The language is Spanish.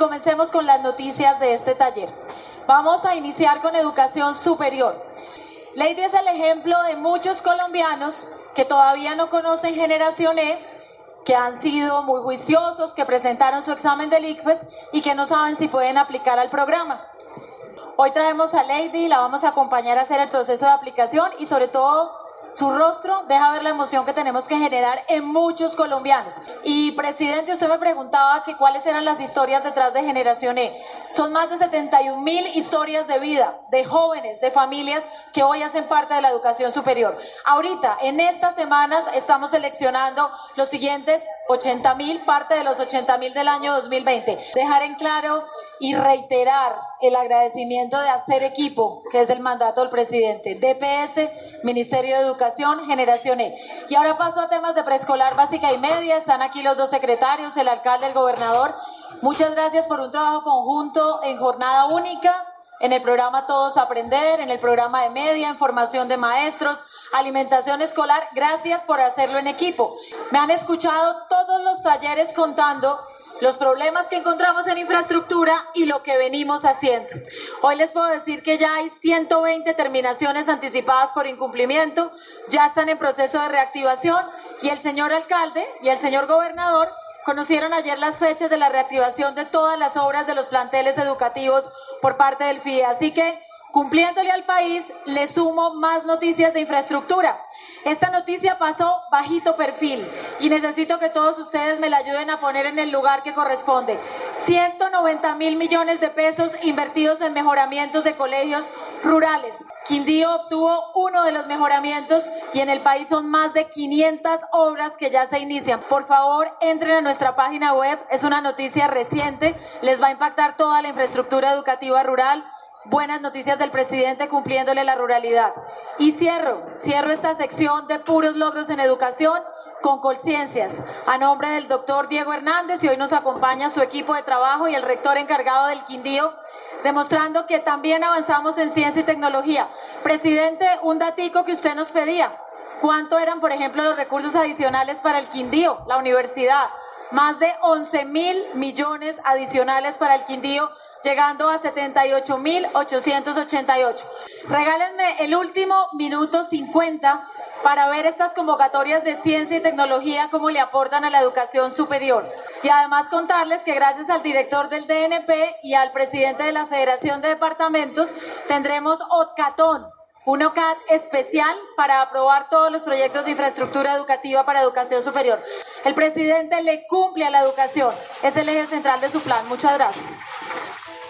comencemos con las noticias de este taller. Vamos a iniciar con educación superior. Lady es el ejemplo de muchos colombianos que todavía no conocen Generación E, que han sido muy juiciosos, que presentaron su examen del ICFES y que no saben si pueden aplicar al programa. Hoy traemos a Lady, la vamos a acompañar a hacer el proceso de aplicación y sobre todo su rostro deja ver la emoción que tenemos que generar en muchos colombianos. Y presidente, usted me preguntaba que cuáles eran las historias detrás de Generación E. Son más de 71,000 historias de vida, de jóvenes, de familias que hoy hacen parte de la educación superior. Ahorita, en estas semanas, estamos seleccionando los siguientes 80,000, parte de los 80,000 del año 2020. Dejar en claro y reiterar el agradecimiento de hacer equipo, que es el mandato del presidente. DPS, Ministerio de Educación, Generación E. Y ahora paso a temas de preescolar básica y media. Están aquí los dos secretarios, el alcalde, el gobernador. Muchas gracias por un trabajo conjunto en jornada única, en el programa Todos Aprender, en el programa de media, en formación de maestros, alimentación escolar. Gracias por hacerlo en equipo. Me han escuchado todos los talleres contando los problemas que encontramos en infraestructura y lo que venimos haciendo. Hoy les puedo decir que ya hay 120 terminaciones anticipadas por incumplimiento, ya están en proceso de reactivación y el señor alcalde y el señor gobernador conocieron ayer las fechas de la reactivación de todas las obras de los planteles educativos por parte del FIE. Así que, cumpliéndole al país, le sumo más noticias de infraestructura. Esta noticia pasó bajito perfil y necesito que todos ustedes me la ayuden a poner en el lugar que corresponde. 190,000 millones de pesos invertidos en mejoramientos de colegios rurales. Quindío obtuvo uno de los mejoramientos y en el país son más de 500 obras que ya se inician. Por favor, entren a nuestra página web, es una noticia reciente, les va a impactar toda la infraestructura educativa rural. Buenas noticias del presidente cumpliéndole la ruralidad. Y cierro esta sección de puros logros en educación con Colciencias, a nombre del doctor Diego Hernández, y hoy nos acompaña su equipo de trabajo y el rector encargado del Quindío, demostrando que también avanzamos en ciencia y tecnología. Presidente, un datico que usted nos pedía. ¿Cuánto eran, por ejemplo, los recursos adicionales para el Quindío, la universidad? Más de 11,000 millones adicionales para el Quindío, llegando a 78,888. Regálenme el último minuto 50 para ver estas convocatorias de ciencia y tecnología, cómo le aportan a la educación superior. Y además contarles que gracias al director del DNP y al presidente de la Federación de Departamentos, tendremos OCATón, un OCAT especial para aprobar todos los proyectos de infraestructura educativa para educación superior. El presidente le cumple a la educación, es el eje central de su plan. Muchas gracias.